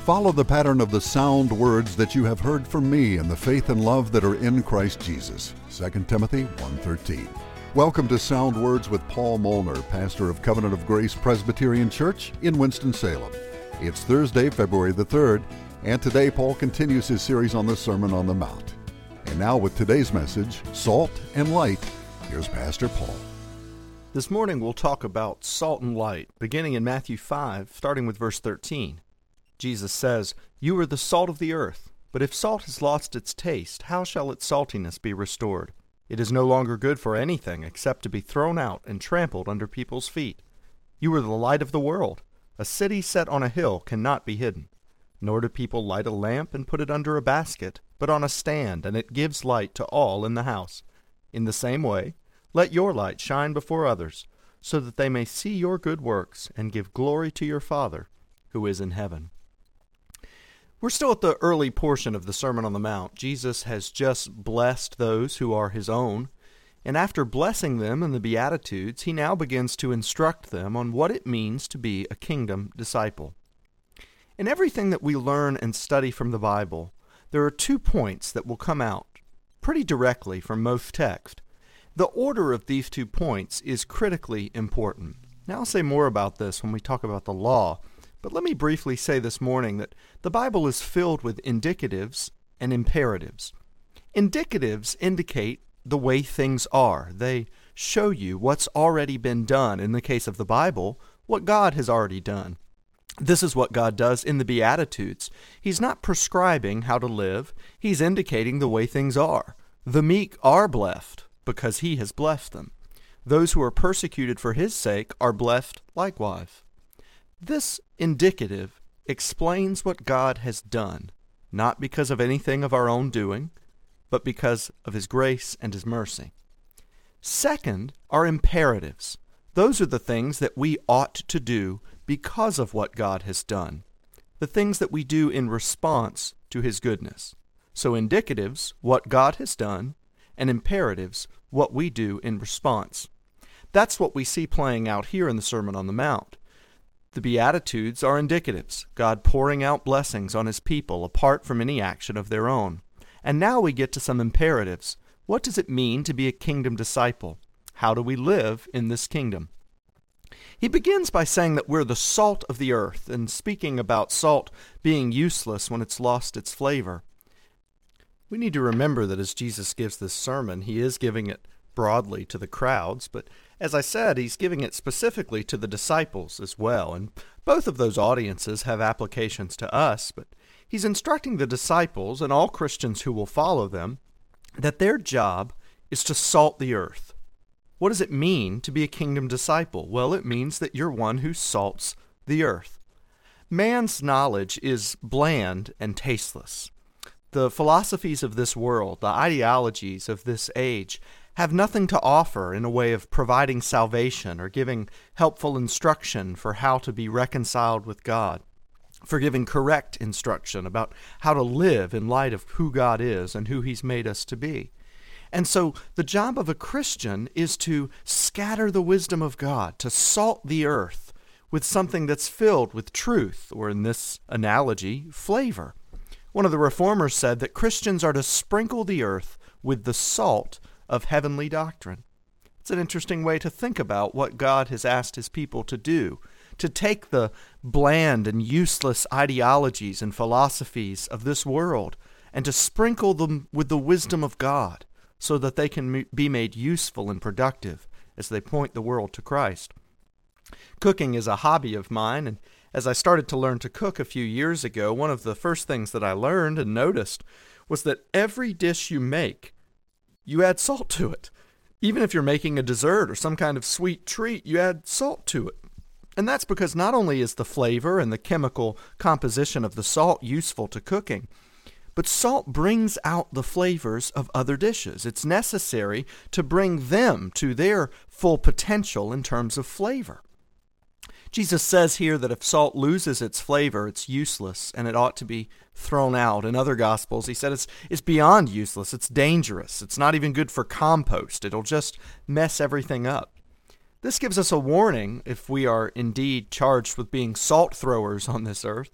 Follow the pattern of the sound words that you have heard from me and the faith and love that are in Christ Jesus. 2 Timothy 1:13. Welcome to Sound Words with Paul Molnar, pastor of Covenant of Grace Presbyterian Church in Winston-Salem. It's Thursday, February the 3rd, and today Paul continues his series on the Sermon on the Mount. And now with today's message, Salt and Light, here's Pastor Paul. This morning we'll talk about salt and light, beginning in Matthew 5, starting with verse 13. Jesus says, "You are the salt of the earth, but if salt has lost its taste, how shall its saltiness be restored? It is no longer good for anything except to be thrown out and trampled under people's feet. You are the light of the world. A city set on a hill cannot be hidden. Nor do people light a lamp and put it under a basket, but on a stand, and it gives light to all in the house. In the same way, let your light shine before others, so that they may see your good works and give glory to your Father who is in heaven." We're still at the early portion of the Sermon on the Mount. Jesus has just blessed those who are his own, and after blessing them in the Beatitudes, he now begins to instruct them on what it means to be a kingdom disciple. In everything that we learn and study from the Bible, there are 2 points that will come out pretty directly from most text. The order of these 2 points is critically important. Now, I'll say more about this when we talk about the law, but let me briefly say this morning that the Bible is filled with indicatives and imperatives. Indicatives indicate the way things are. They show you what's already been done. In the case of the Bible, what God has already done. This is what God does in the Beatitudes. He's not prescribing how to live. He's indicating the way things are. The meek are blessed because he has blessed them. Those who are persecuted for his sake are blessed likewise. This indicative explains what God has done, not because of anything of our own doing, but because of his grace and his mercy. Second are imperatives. Those are the things that we ought to do because of what God has done, the things that we do in response to his goodness. So indicatives, what God has done, and imperatives, what we do in response. That's what we see playing out here in the Sermon on the Mount. The Beatitudes are indicatives, God pouring out blessings on his people apart from any action of their own. And now we get to some imperatives. What does it mean to be a kingdom disciple? How do we live in this kingdom? He begins by saying that we're the salt of the earth, and speaking about salt being useless when it's lost its flavor. We need to remember that as Jesus gives this sermon, he is giving it broadly to the crowds, but as I said, he's giving it specifically to the disciples as well, and both of those audiences have applications to us, but he's instructing the disciples and all Christians who will follow them that their job is to salt the earth. What does it mean to be a kingdom disciple? Well, it means that you're one who salts the earth. Man's knowledge is bland and tasteless. The philosophies of this world, the ideologies of this age, have nothing to offer in a way of providing salvation or giving helpful instruction for how to be reconciled with God, for giving correct instruction about how to live in light of who God is and who he's made us to be. And so the job of a Christian is to scatter the wisdom of God, to salt the earth with something that's filled with truth, or in this analogy, flavor. One of the reformers said that Christians are to sprinkle the earth with the salt of heavenly doctrine. It's an interesting way to think about what God has asked his people to do, to take the bland and useless ideologies and philosophies of this world and to sprinkle them with the wisdom of God so that they can be made useful and productive as they point the world to Christ. Cooking is a hobby of mine, and as I started to learn to cook a few years ago, one of the first things that I learned and noticed was that every dish you make, you add salt to it. Even if you're making a dessert or some kind of sweet treat, you add salt to it. And that's because not only is the flavor and the chemical composition of the salt useful to cooking, but salt brings out the flavors of other dishes. It's necessary to bring them to their full potential in terms of flavor. Jesus says here that if salt loses its flavor, it's useless and it ought to be thrown out. In other Gospels, he said it's beyond useless. It's dangerous. It's not even good for compost. It'll just mess everything up. This gives us a warning, if we are indeed charged with being salt throwers on this earth,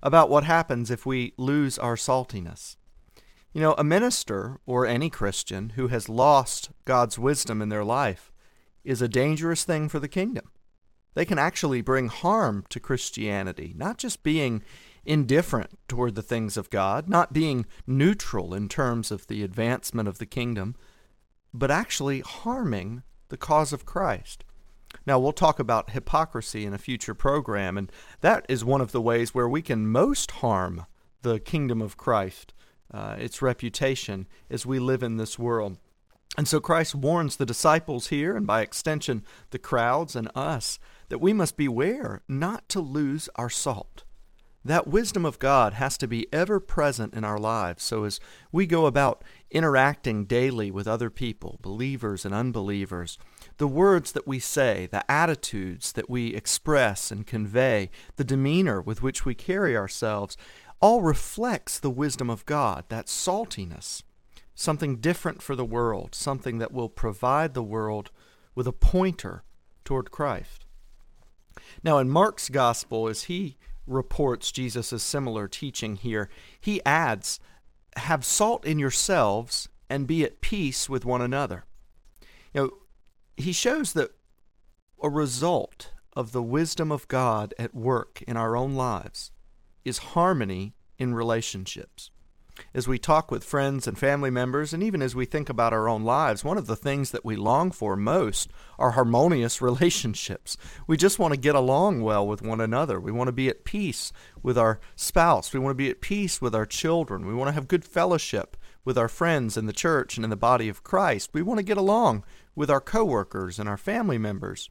about what happens if we lose our saltiness. You know, a minister or any Christian who has lost God's wisdom in their life is a dangerous thing for the kingdom. They can actually bring harm to Christianity, not just being indifferent toward the things of God, not being neutral in terms of the advancement of the kingdom, but actually harming the cause of Christ. Now, we'll talk about hypocrisy in a future program, and that is one of the ways where we can most harm the kingdom of Christ, its reputation, as we live in this world. And so Christ warns the disciples here, and by extension the crowds and us, that we must beware not to lose our salt. That wisdom of God has to be ever present in our lives, so as we go about interacting daily with other people, believers and unbelievers, the words that we say, the attitudes that we express and convey, the demeanor with which we carry ourselves, all reflects the wisdom of God, that saltiness, something different for the world, something that will provide the world with a pointer toward Christ. Now, in Mark's gospel, as he reports Jesus' similar teaching here, he adds, "Have salt in yourselves and be at peace with one another." You know, he shows that a result of the wisdom of God at work in our own lives is harmony in relationships. As we talk with friends and family members, and even as we think about our own lives, one of the things that we long for most are harmonious relationships. We just want to get along well with one another. We want to be at peace with our spouse. We want to be at peace with our children. We want to have good fellowship with our friends in the church and in the body of Christ. We want to get along with our coworkers and our family members.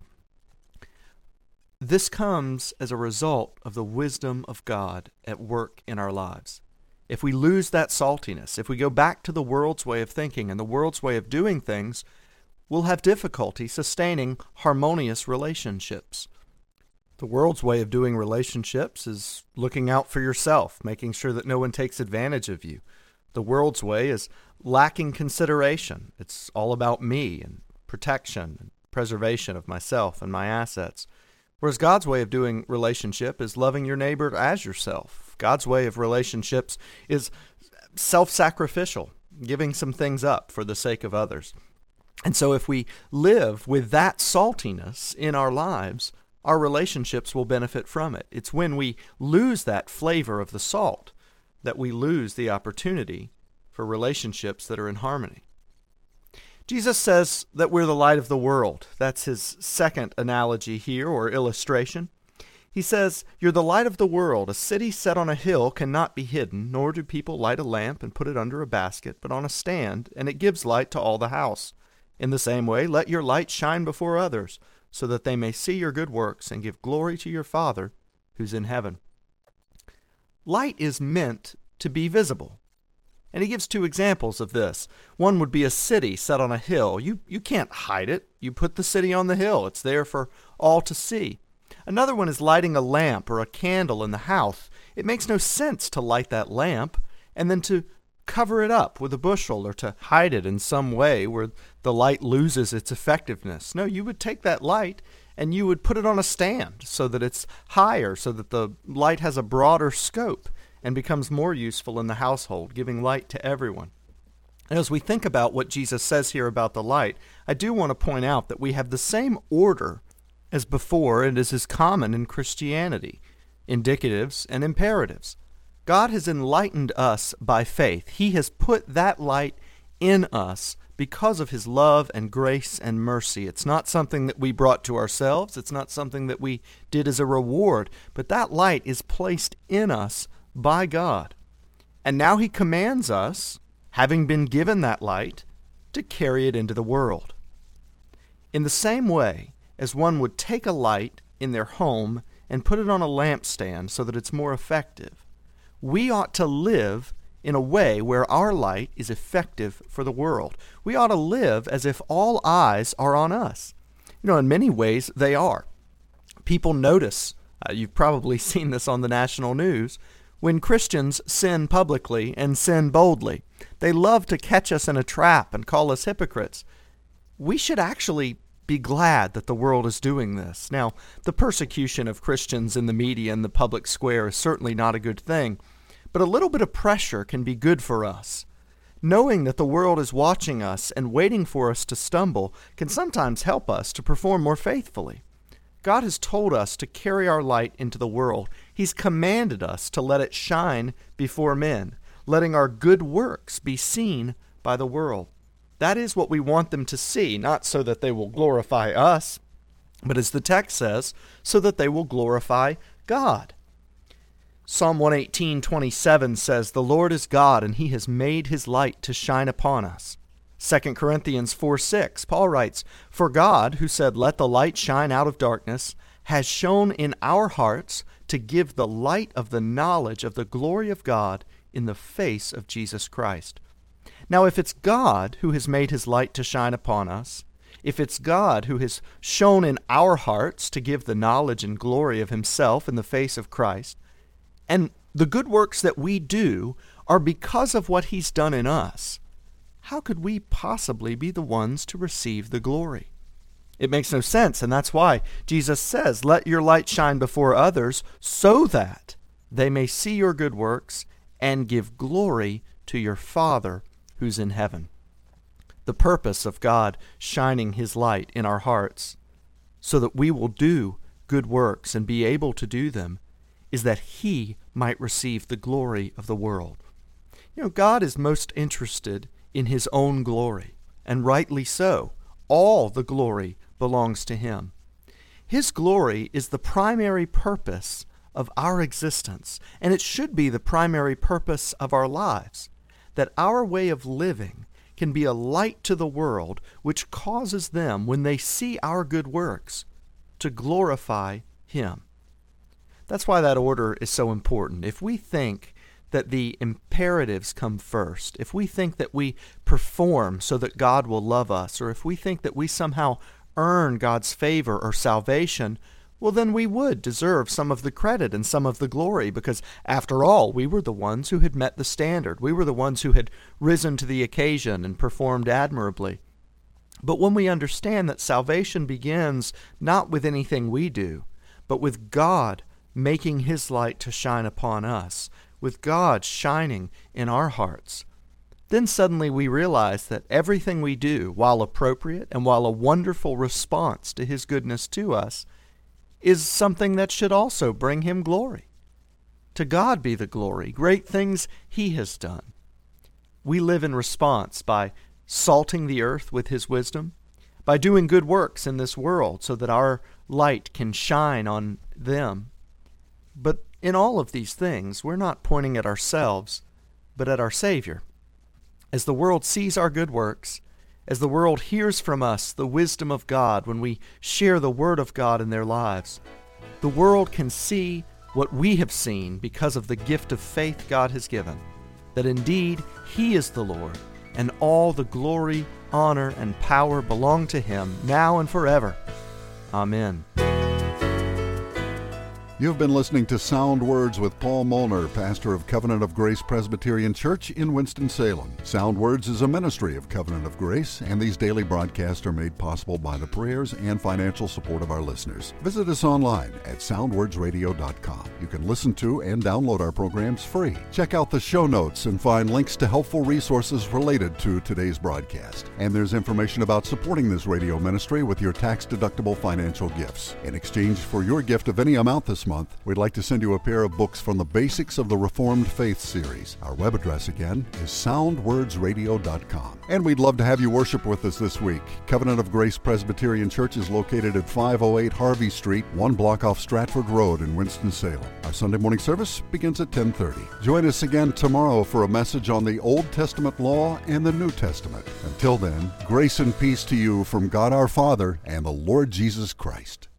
This comes as a result of the wisdom of God at work in our lives. If we lose that saltiness, if we go back to the world's way of thinking and the world's way of doing things, we'll have difficulty sustaining harmonious relationships. The world's way of doing relationships is looking out for yourself, making sure that no one takes advantage of you. The world's way is lacking consideration. It's all about me and protection and preservation of myself and my assets. Whereas God's way of doing relationship is loving your neighbor as yourself. God's way of relationships is self-sacrificial, giving some things up for the sake of others. And so if we live with that saltiness in our lives, our relationships will benefit from it. It's when we lose that flavor of the salt that we lose the opportunity for relationships that are in harmony. Jesus says that we're the light of the world. That's his second analogy here, or illustration. He says, "You're the light of the world. A city set on a hill cannot be hidden, nor do people light a lamp and put it under a basket, but on a stand, and it gives light to all the house. In the same way, let your light shine before others, so that they may see your good works and give glory to your Father who's in heaven." Light is meant to be visible. And he gives two examples of this. One would be a city set on a hill. You can't hide it. You put the city on the hill. It's there for all to see. Another one is lighting a lamp or a candle in the house. It makes no sense to light that lamp and then to cover it up with a bushel or to hide it in some way where the light loses its effectiveness. No, you would take that light and you would put it on a stand so that it's higher, so that the light has a broader scope and becomes more useful in the household, giving light to everyone. And as we think about what Jesus says here about the light, I do want to point out that we have the same order as before and as is common in Christianity, indicatives and imperatives. God has enlightened us by faith. He has put that light in us because of his love and grace and mercy. It's not something that we brought to ourselves. It's not something that we did as a reward, but that light is placed in us by God. And now he commands us, having been given that light, to carry it into the world. In the same way as one would take a light in their home and put it on a lampstand so that it's more effective, we ought to live in a way where our light is effective for the world. We ought to live as if all eyes are on us. You know, in many ways they are. People notice, you've probably seen this on the national news, when Christians sin publicly and sin boldly. They love to catch us in a trap and call us hypocrites. We should actually Be glad that the world is doing this. Now, the persecution of Christians in the media and the public square is certainly not a good thing, but a little bit of pressure can be good for us. Knowing that the world is watching us and waiting for us to stumble can sometimes help us to perform more faithfully. God has told us to carry our light into the world. He's commanded us to let it shine before men, letting our good works be seen by the world. That is what we want them to see, not so that they will glorify us, but as the text says, so that they will glorify God. Psalm 118:27 says, "The Lord is God, and He has made His light to shine upon us." 2 Corinthians 4:6, Paul writes, "For God, who said, 'Let the light shine out of darkness,' has shone in our hearts to give the light of the knowledge of the glory of God in the face of Jesus Christ." Now, if it's God who has made His light to shine upon us, if it's God who has shone in our hearts to give the knowledge and glory of Himself in the face of Christ, and the good works that we do are because of what He's done in us, how could we possibly be the ones to receive the glory? It makes no sense, and that's why Jesus says, "Let your light shine before others so that they may see your good works and give glory to your Father who's in heaven." The purpose of God shining His light in our hearts so that we will do good works and be able to do them is that He might receive the glory of the world. You know, God is most interested in His own glory, and rightly so. All the glory belongs to Him. His glory is the primary purpose of our existence, and it should be the primary purpose of our lives, that our way of living can be a light to the world which causes them, when they see our good works, to glorify Him. That's why that order is so important. If we think that the imperatives come first, if we think that we perform so that God will love us, or if we think that we somehow earn God's favor or salvation, well, then we would deserve some of the credit and some of the glory, because after all, we were the ones who had met the standard. We were the ones who had risen to the occasion and performed admirably. But when we understand that salvation begins not with anything we do, but with God making His light to shine upon us, with God shining in our hearts, then suddenly we realize that everything we do, while appropriate and while a wonderful response to His goodness to us, is something that should also bring Him glory. To God be the glory, great things He has done. We live in response by salting the earth with His wisdom, by doing good works in this world so that our light can shine on them. But in all of these things, we're not pointing at ourselves, but at our Savior. As the world sees our good works, as the world hears from us the wisdom of God when we share the Word of God in their lives, the world can see what we have seen because of the gift of faith God has given, that indeed He is the Lord, and all the glory, honor, and power belong to Him now and forever. Amen. You've been listening to Sound Words with Paul Molnar, pastor of Covenant of Grace Presbyterian Church in Winston-Salem. Sound Words is a ministry of Covenant of Grace, and these daily broadcasts are made possible by the prayers and financial support of our listeners. Visit us online at soundwordsradio.com. You can listen to and download our programs free. Check out the show notes and find links to helpful resources related to today's broadcast. And there's information about supporting this radio ministry with your tax-deductible financial gifts. In exchange for your gift of any amount this month, we'd like to send you a pair of books from the Basics of the Reformed Faith series. Our web address again is soundwordsradio.com. And we'd love to have you worship with us this week. Covenant of Grace Presbyterian Church is located at 508 Harvey Street, 1 block off Stratford Road in Winston-Salem. Our Sunday morning service begins at 10:30. Join us again tomorrow for a message on the Old Testament law and the New Testament. Until then, grace and peace to you from God our Father and the Lord Jesus Christ.